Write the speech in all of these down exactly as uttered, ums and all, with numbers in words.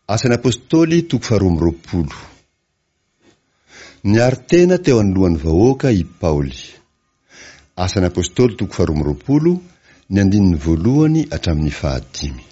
Asan'ny apôstôly toko faharoa amby roapolo. Niary tena teo anoloan'ny vahoaka i Paoly. Asan'ny apôstôly toko faharoa amby roapolo, ny andininy voalohany hatramin'ny fahadimy.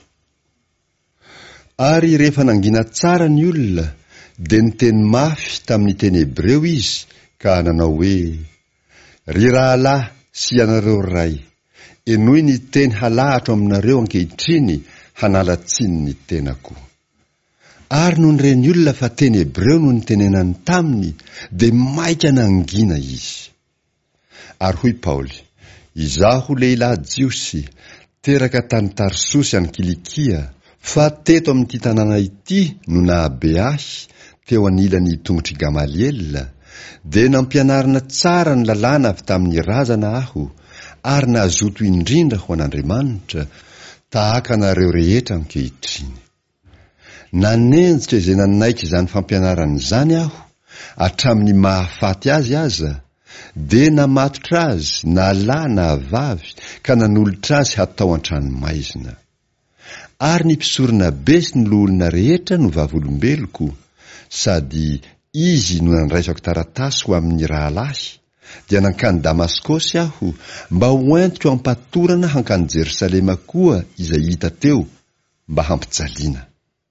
Ary rehefa nangina tsara ny olona, dia niteny mafy tamin'ny teny Hebreo izy, ka nanao hoe: ry rahalahy sy anareo ray, enoy ny teny halahatra aminareo ankehitriny hanala tsiny ny tenako. Ary noho nireny olona fa teny Hebreo no nitenenany taminy, dia maika nangina izy. Ary hoy Paoly: izaho lehilahy jiosy, teraka tany Tarsosy any Kilikia, fa teto amin'ity tanàna ity no nahabe ahy teo anilan'ny tongotry Gamaliel, dia nampianarina tsara ny lalàna avy tamin'ny razana aho, ary nahazoto indrindra ho an'Andriamanitra tahaka anareo rehetra ankehitriny. Nanenjitra izay nanaika izany fampianarana izany aho, hatramin'ny mahafaty azy aza, dia namatotra azy na lahy na vavy, ka nanolotra azy hatao an-tranomaizina. Ary ny mpisorona be sy ny loholona rehetra no vavolombeloko, sady izy no nandraisako taratasy ho amin'ny rahalahy, dia nankany Damaskosy aho mba ho entiko ampatorana hankany Jerosalema koa izay hita teo, mba hampijaliana.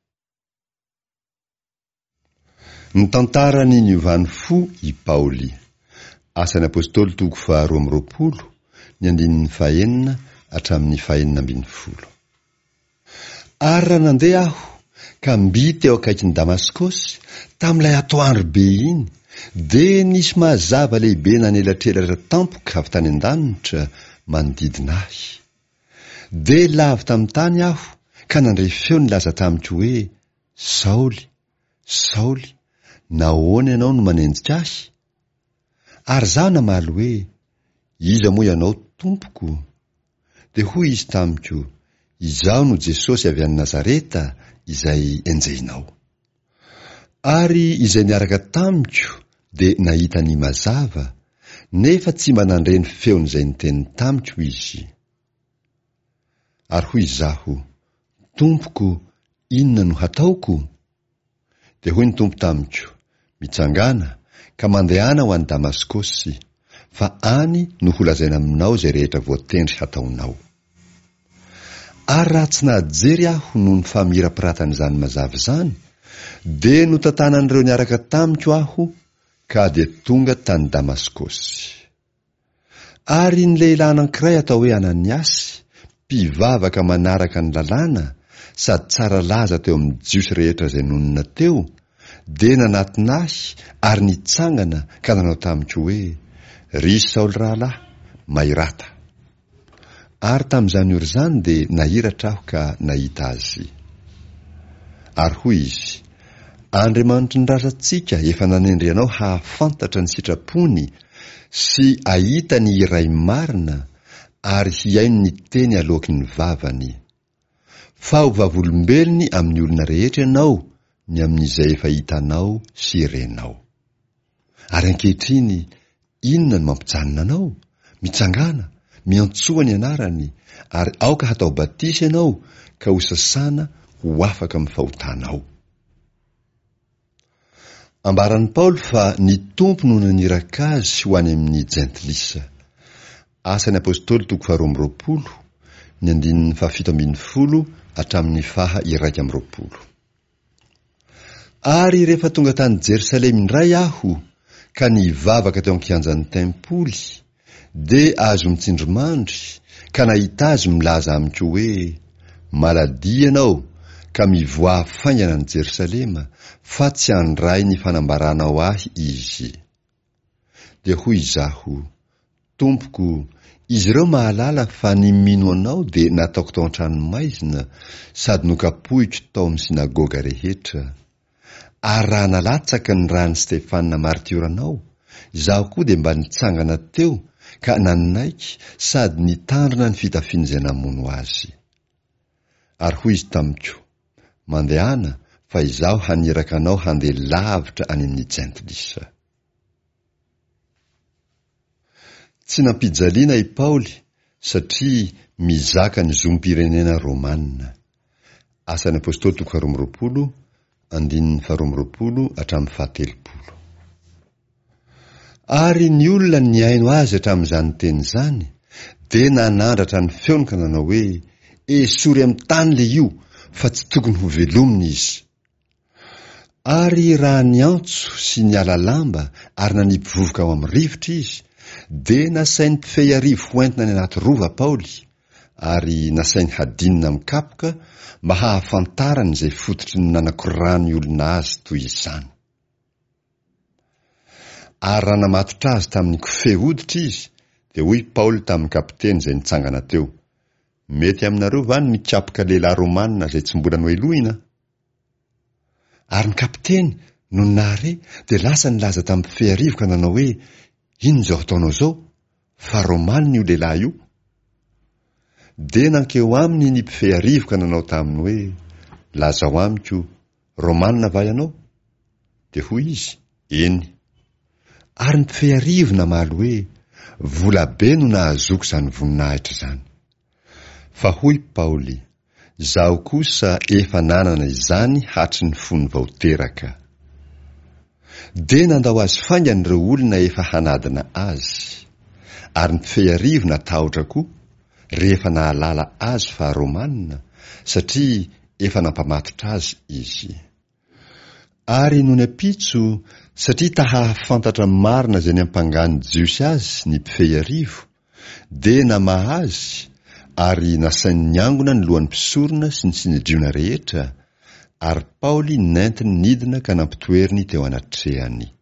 Ny tantarany niovany fo i Paoly. Asan'ny apôstôly toko faharoa amby roapolo, ny andininy fahaenina hatramin'ny fahaenina ambin'ny folo. Ary raha nandeha aho ka mbity eo akaikin'ny Damaskosy tamin'ilay atoandro be iny, dia nisy mazava lehibe nanelatrelatra tampoka avy tany an-danitra manodidina ahy. Dia lavy tamin'ny tany aho ka nandray feo nilaza tamiko hoe: Saoly, Saoly, nahoana ianao no manenjika ahy? Ary zaho namaly hoe: iza moa ianao, Tompoko? Dia hoy izy tamiko: izaho no Jesosy avy any Nazareta izay enjehinao. Ary izay niaraka tamiko dia nahita ny mazava, nefa tsy mba nandreny feon'izay niteny tamiko izy. Ary hoy izaho: Tompoko, inona no hataoko? Dia hoy ny Tompo tamiko: mitsangana ka mandehana ho any Damaskosy, fa any no holazaina aminao izay rehetra voatendry hataonao. Ary raha tsy nahajery aho noho ny famirapiratana mazava izany, dia notantanan'ireo niaraka tamiko aho, ka dia tonga tany Damaskosy. Ary ny lehilahy anankiray atao hoe Ananiasy, mpivavaka manaraka ny lalàna, sady tsara laza teo amin'ny jiosy rehetra izay nonina teo, dia nanatona ahy ary nitsangana ka nanao tamiko hoe: ry Saoly rahalahy, mahirata. Ary tamin'izany ora izany dia nahiratra aho ka nahita azy. Ary hoy izy: Andriamanitra nirarantsika efa nanendry anao hahafantatra ny sitrapony sy ahita ny iray marina, ary hiaino ny teny aloky ny vavany. Fa ho vavolombelony amin'ny olona rehetra ianao, ny amin'izay efa hitanao sy renao. Ary ankehitriny, inona no mampijanona anao? Mitsangana, miantsoa ny anarany, ary aoka hatao batisy ianao, ka ho sasana ho afaka amin'ny fahotanao. Ambaran'i Paoly fa ny Tompo no naniraka azy ho any amin'ny jentilisa. Asan'ny apôstôly toko faharoa amby roapolo, ny andininy fahafito ambin'ny folo hatramin'ny faha iraika amby roapolo. Ary rehefa tonga tany Jerosalema indray aho, ka nivavaka teo ankianjan'ny tempoly, dia azo mitsindrimandry, ka nahita azy milaza amiko hoe: malady ianao, ka mivoa faingana ny Jerosalema, fa tsy handray ny fanambaranao ahy izy. Dia hoy izaho: Tompoko, izy ireo mahalala fa ny mino anao dia nataoko tao an-tranomaizina, sady nokapohiko tao amin'ny sinagoga rehetra. Ary raha nalatsaka ny rany Stefana martioranao, izaho koa dia mba nitsangana teo ka nanaiky sady nitandrina ny fitafiana izay namono azy. Ary hoy izy tamiko: mandehana, fa izaho haniraka anao handeha lavitra any amin'ny jentilisa. Tsy nampijaliana i Paoly satria mizaka ny zom-pirenena Romanina. Asan'ny apôstôly toko faharoa amby roapolo, andininy faharoamroapolo hatramin'ny fahatelopolo. Ary ny olona ny aino azy hatramin'izany teny zany, dia nanandratra ny feony ka nanao hoe esory amin'ny tany le io, fa tsy tokony ho velomina izy. Ary raha ny antso sy ny alalamba ary nanipy vovoka ao amin'ny rivotra izy, dia nasainy mpifehy arivo ho entina ny anaty rova Paoly, ary nasainy hadinina mikapoka mba hahafantarany izay fototry ny nanakorany olona azy toy izany. Ary raha namatotra azy tamin'ny kofehy hoditra izy, dia hoy Paoly tamin'ny kapiteny izay nitsangana teo, mety aminareo va ny mikapoka lehilahy Romanina izay tsy mbola noelohina? Ary ny kapiteny no nare dia lasa nilaza tamin'ny mpifehy arivo ka nanao hoe ino izao ataonao izao, fa Romanina io lehilahy io. Dia nankeo aminy ny mpifehy arivo ka nanao taminy hoe lazao amiko, Romanina va ianao? Dia hoy izy, eny. Ary ny mpifehy arivo namaly hoe vola be no nahazoko izany voninahitra izany. Fa hoy Paoly, zaho kosa efa nanana izany hatry ny fony vao teraka. Dia nandao azy faingana ireo olona efa hanadina azy, ary ny mpifehy arivo natahotra koa rehefa nahalala azy fa Romanina, satria efa nampamatotra azy izy. Ary noho ny ampitso, satria tahafantatra marina izay ny ampangany jiosy azy ny mpifehy arivo, dia namaha azy, ary nasainy niangona ny lohan'ny mpisorona sy ny sinidriona rehetra, ary Paoly nentiny nidina ka nampitoeriny teo anatrehany.